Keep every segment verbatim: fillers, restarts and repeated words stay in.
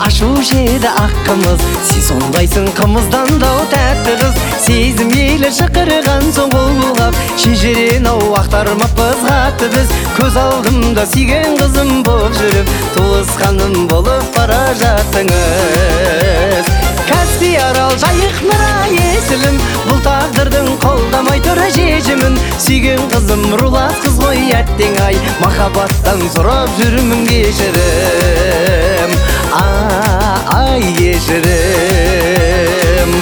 ашушы еді аққымыз. Сен сондайсың қымыздан дау тәтті қыз. Сезім елі шықырған соң қолғап, шежірен ау ақтармаппыз қатты біз. Көз алдымда сүйген қызым боп жүріп, туысқаным болып бара жаттыңыз. Каспий арал жайық нұра есілім, бұл тағдырдың қолдамай тұры шешімін. Сүйген қызым рулас қыз ғой әттең ай, махаббаттан сұрап жүрмін кешірім. Ай кешірім.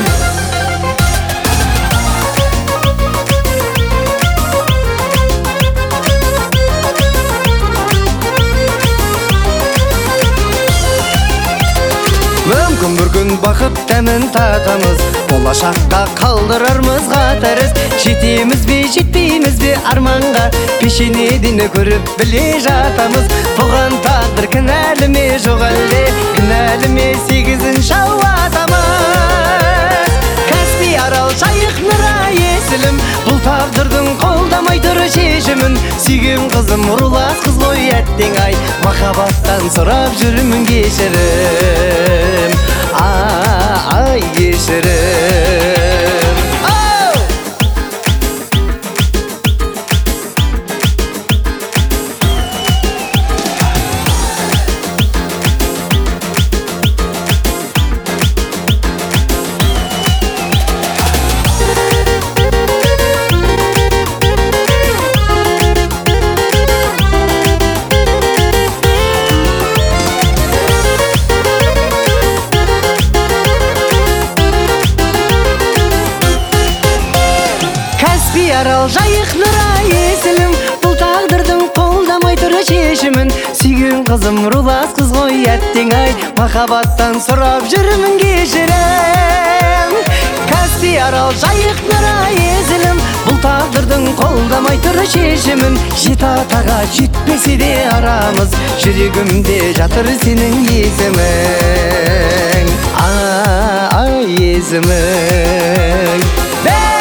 Мүмкін бір күн бақыт дәмін татамыз, болашаққа қалдырармыз қатарыз. Жетеміз бе, жетпейміз бе арманға, пешенеден көріп біле жатамыз. Бұған тағдыр кінәлі ме, жоқ әлде кінәлі ме, сегізінші ауа атамыз. Каспий арал жайық нұра есілім, бұл тағдырдың қолдамай тұры шешімін. Сүйген қызым рулас қыз ғой әттең ай, махаббаттан сұрап жүрмін кешірім. Ай кешірім. Каспий арал жайық нұра есілім, бұл тағдырдың қолдамай тұры шешімін. Сүйген қызым рулас қыз ғой әттең ай, махаббаттан сұрап жүрмін кешірім. Каспий арал жайық нұра есілім, бұл тағдырдың қолдамай тұры шешімін. Жеті атаға жетпесе де арамыз, жүрегімде жатыр сенің есімің. Ай есімің.